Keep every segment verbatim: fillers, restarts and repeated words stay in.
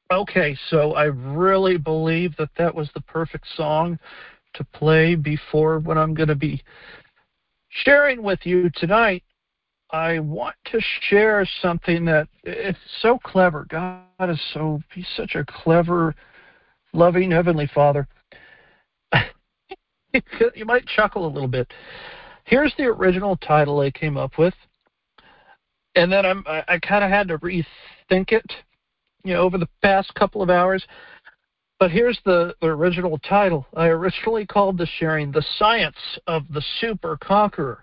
Okay, so I really believe that that was the perfect song to play before what I'm going to be sharing with you tonight. I want to share something that it's so clever. God is so, he's such a clever, loving Heavenly Father. You might chuckle a little bit. Here's the original title I came up with, and then I'm, I, I kind of had to rethink it, you know, over the past couple of hours. But here's the, the original title. I originally called the sharing "The Science of the Super Conqueror."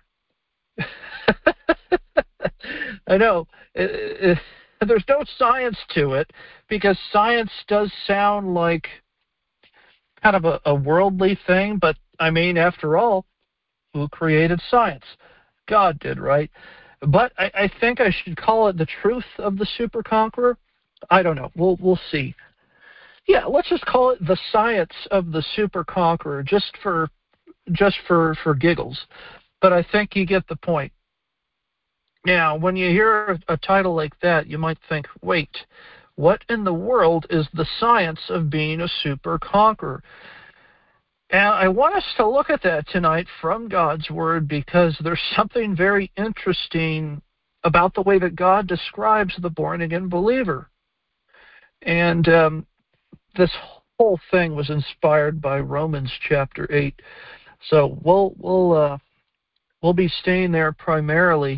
I know. It, it, there's no science to it because science does sound like kind of a, a worldly thing, but I mean, after all, who created science? God did, right? But I, I think I should call it the truth of the super conqueror. I don't know. We'll we'll see. Yeah, let's just call it the science of the super conqueror, just for just for for giggles. But I think you get the point. Now, when you hear a title like that, you might think, wait, what in the world is the science of being a super conqueror? And I want us to look at that tonight from God's Word because there's something very interesting about the way that God describes the born-again believer. And um, this whole thing was inspired by Romans chapter eight. So we'll we'll uh, we'll be staying there primarily,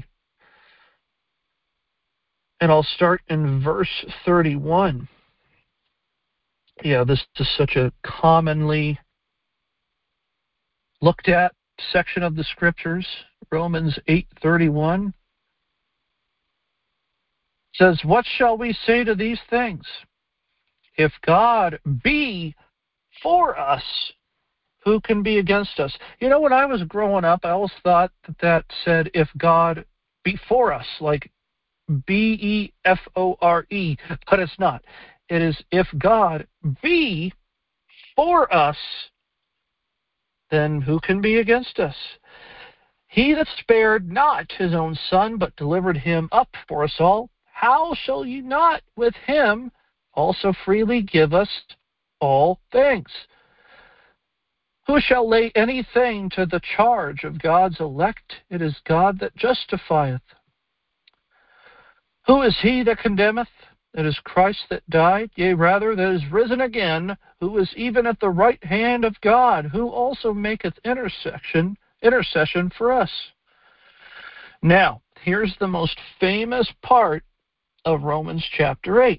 and I'll start in verse thirty-one. Yeah, this is such a commonly looked at section of the scriptures. Romans eight thirty-one says, "What shall we say to these things? If God be for us, who can be against us?" You know, when I was growing up, I always thought that that said, "If God be for us," like B E F O R E, but it's not. It is, "If God be for us, then who can be against us? He that spared not his own Son, but delivered him up for us all, how shall you not with him also freely give us all things? Who shall lay anything to the charge of God's elect? It is God that justifieth. Who is he that condemneth? It is Christ that died, yea, rather, that is risen again, who is even at the right hand of God, who also maketh intercession, intercession for us." Now, here's the most famous part of Romans chapter eight.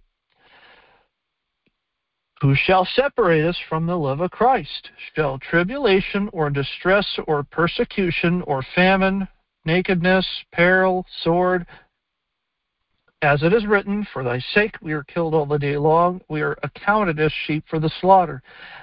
"Who shall separate us from the love of Christ? Shall tribulation, or distress, or persecution, or famine, nakedness, peril, sword? As it is written, for thy sake we are killed all the day long, we are accounted as sheep for the slaughter.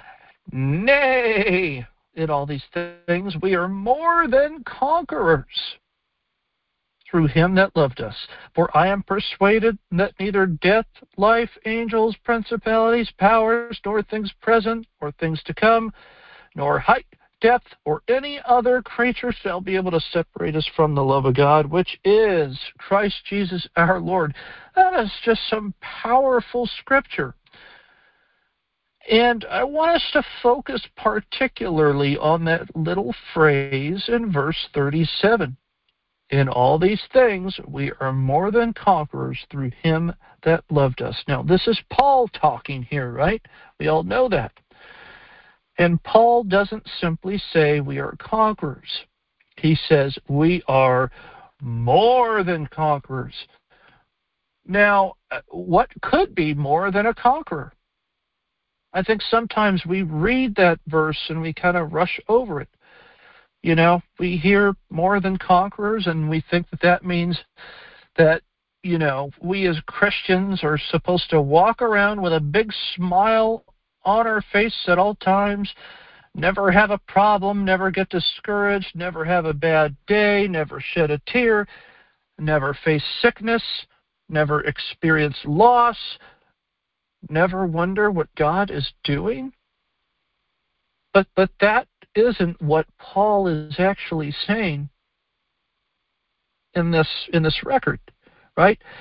Nay, in all these things we are more than conquerors through him that loved us. For I am persuaded that neither death, life, angels, principalities, powers, nor things present, or things to come, nor height, depth, or any other creature shall be able to separate us from the love of God, which is Christ Jesus our Lord." That is just some powerful scripture. And I want us to focus particularly on that little phrase in verse thirty-seven. "In all these things we are more than conquerors through him that loved us." Now, this is Paul talking here, right? We all know that. And Paul doesn't simply say we are conquerors. He says we are more than conquerors. Now, what could be more than a conqueror? I think sometimes we read that verse and we kind of rush over it. You know, we hear more than conquerors and we think that that means that, you know, we as Christians are supposed to walk around with a big smile on our face at all times, never have a problem, never get discouraged, never have a bad day, never shed a tear, never face sickness, never experience loss, never wonder what God is doing. But but that isn't what Paul is actually saying in this in this record, right?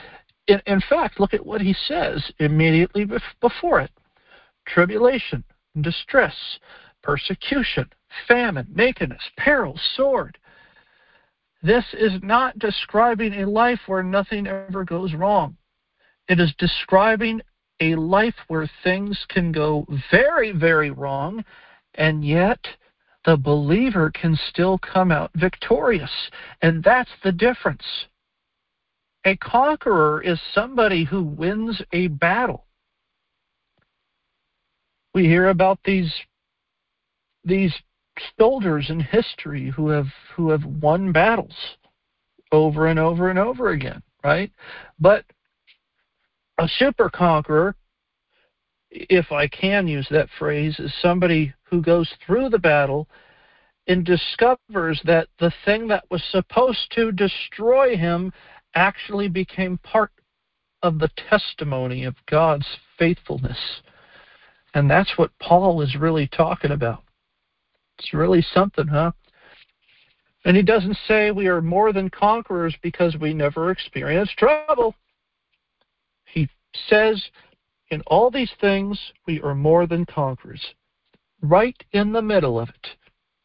In, in fact, look at what he says immediately before it. Tribulation, distress, persecution, famine, nakedness, peril, sword. This is not describing a life where nothing ever goes wrong. It is describing a life where things can go very, very wrong, and yet the believer can still come out victorious. And that's the difference. A conqueror is somebody who wins a battle. We hear about these these soldiers in history who have who have won battles over and over and over again, right? But a super conqueror, if I can use that phrase, is somebody who goes through the battle and discovers that the thing that was supposed to destroy him actually became part of the testimony of God's faithfulness. And that's what Paul is really talking about. It's really something, huh? And he doesn't say we are more than conquerors because we never experience trouble. He says in all these things we are more than conquerors, right in the middle of it.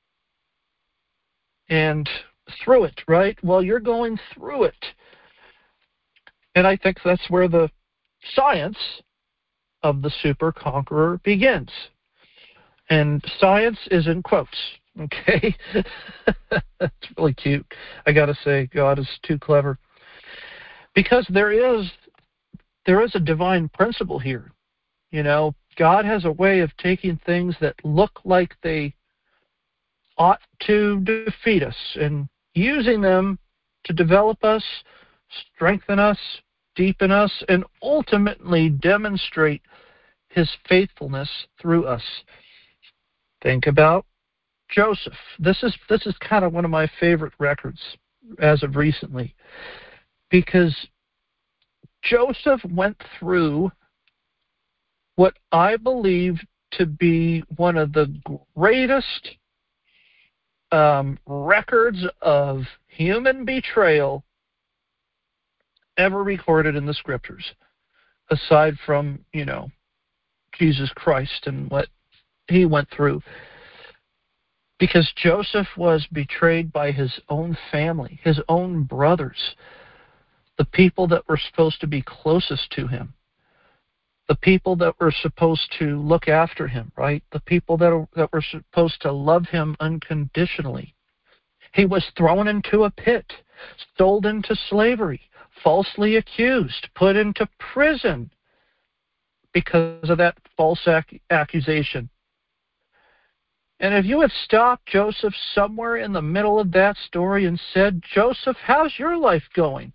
And through it, right? Well, you're going through it. And I think that's where the science of the super conqueror begins. And science is in quotes, okay? That's really cute. I got to say, God is too clever. Because there is there is a divine principle here. You know, God has a way of taking things that look like they ought to defeat us and using them to develop us, strengthen us, deepen us, and ultimately demonstrate his faithfulness through us. Think about Joseph. This is this is kind of one of my favorite records as of recently, because Joseph went through what I believe to be one of the greatest um, records of human betrayal ever recorded in the scriptures, aside from, you know, Jesus Christ and what he went through. Because Joseph was betrayed by his own family, his own brothers, the people that were supposed to be closest to him, the people that were supposed to look after him, right? The people that, that were supposed to love him unconditionally. He was thrown into a pit, sold into slavery, falsely accused, put into prison because of that false ac- accusation. And if you had stopped Joseph somewhere in the middle of that story and said, Joseph, how's your life going?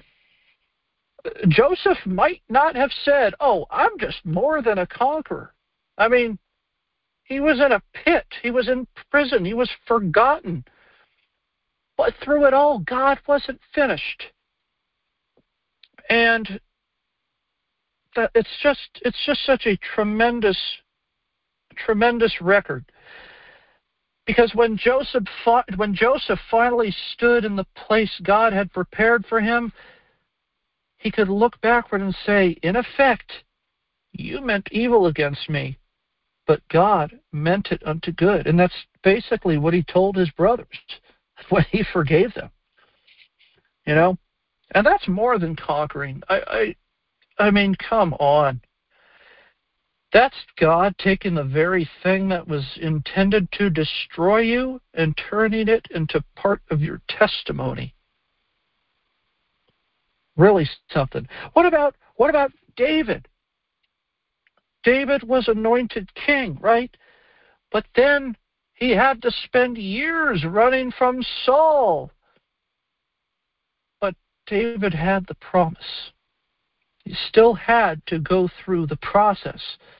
Joseph might not have said, oh, I'm just more than a conqueror. I mean, he was in a pit. He was in prison. He was forgotten. But through it all, God wasn't finished. And that it's just it's just such a tremendous, tremendous record. Because when Joseph fought, when Joseph finally stood in the place God had prepared for him, he could look backward and say, in effect, you meant evil against me, but God meant it unto good. And that's basically what he told his brothers when he forgave them. You know? And that's more than conquering. I, I, I mean, come on. That's God taking the very thing that was intended to destroy you and turning it into part of your testimony. Really something. What about what about David? David was anointed king, right? But then he had to spend years running from Saul. But David had the promise. He still had to go through the process.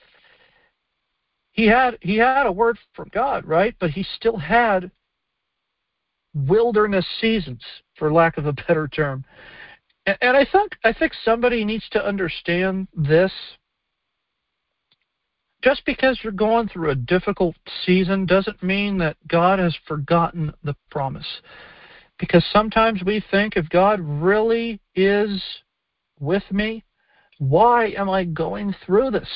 He had he had a word from God, right? But he still had wilderness seasons, for lack of a better term. And, and I think I think somebody needs to understand this. Just because you're going through a difficult season doesn't mean that God has forgotten the promise. Because sometimes we think if God really is with me? Why am I going through this?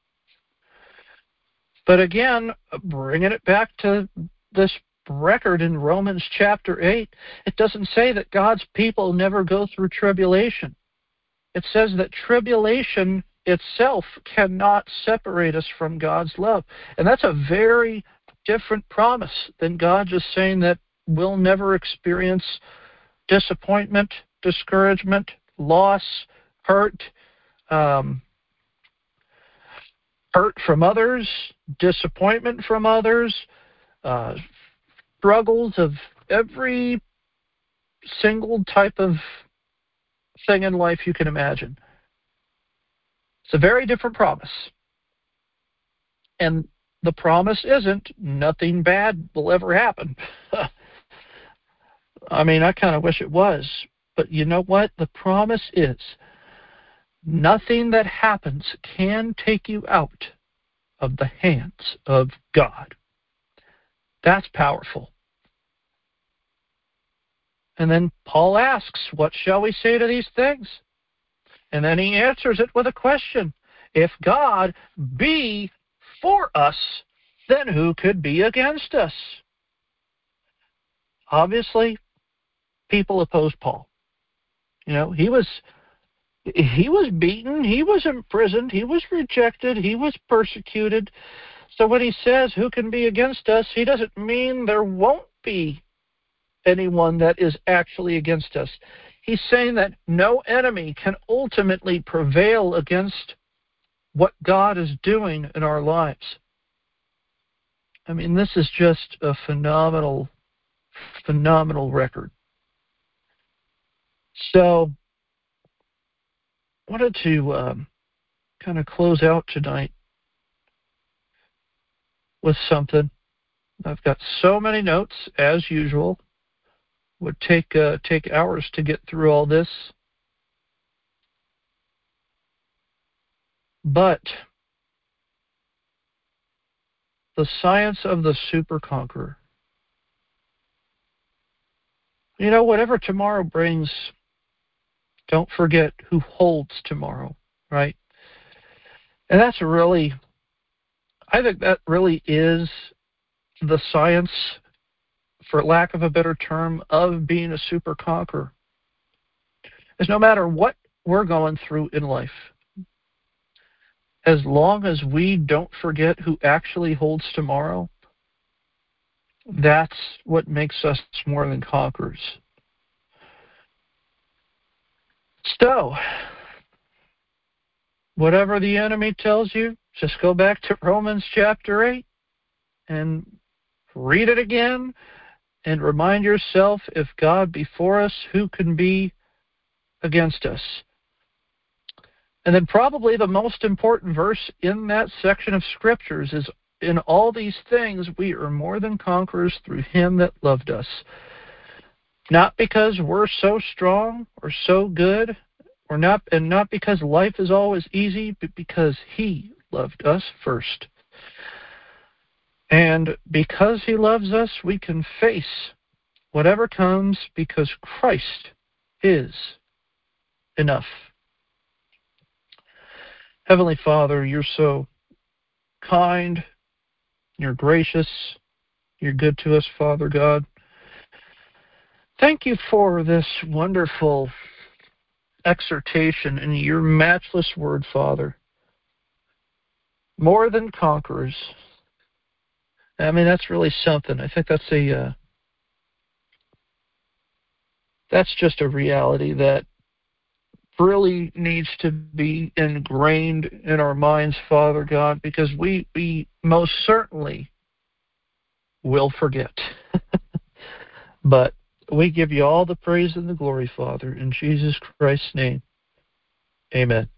But again, bringing it back to this record in Romans chapter eight, it doesn't say that God's people never go through tribulation. It says that tribulation itself cannot separate us from God's love. And that's a very different promise than God just saying that we'll never experience disappointment, discouragement, loss, hurt, um, hurt from others, disappointment from others, uh, struggles of every single type of thing in life you can imagine. It's a very different promise. And the promise isn't nothing bad will ever happen. I mean, I kind of wish it was. But you know what? The promise is nothing that happens can take you out of the hands of God. That's powerful. And then Paul asks, what shall we say to these things? And then he answers it with a question. If God be for us, then who could be against us? Obviously, people opposed Paul. You know, he was he was beaten, he was imprisoned, he was rejected, he was persecuted. So when he says, who can be against us, he doesn't mean there won't be anyone that is actually against us. He's saying that no enemy can ultimately prevail against what God is doing in our lives. I mean, this is just a phenomenal, phenomenal record. So, I wanted to um, kind of close out tonight with something. I've got so many notes, as usual. Would take uh, take hours to get through all this. But the science of the super conqueror. You know, whatever tomorrow brings, don't forget who holds tomorrow, right? And that's really, I think that really is the science, for lack of a better term, of being a super conqueror. Is no matter what we're going through in life, as long as we don't forget who actually holds tomorrow, that's what makes us more than conquerors. So, whatever the enemy tells you, just go back to Romans chapter eight and read it again and remind yourself, if God be for us, who can be against us? And then probably the most important verse in that section of scriptures is, in all these things we are more than conquerors through him that loved us. Not because we're so strong or so good, or not, and not because life is always easy, but because he loved us first. And because he loves us, we can face whatever comes because Christ is enough. Heavenly Father, you're so kind, you're gracious, you're good to us, Father God. Thank you for this wonderful exhortation in your matchless word, Father. More than conquerors. I mean, that's really something. I think that's a uh, that's just a reality that really needs to be ingrained in our minds, Father God, because we, we most certainly will forget. But we give you all the praise and the glory, Father, in Jesus Christ's name. Amen.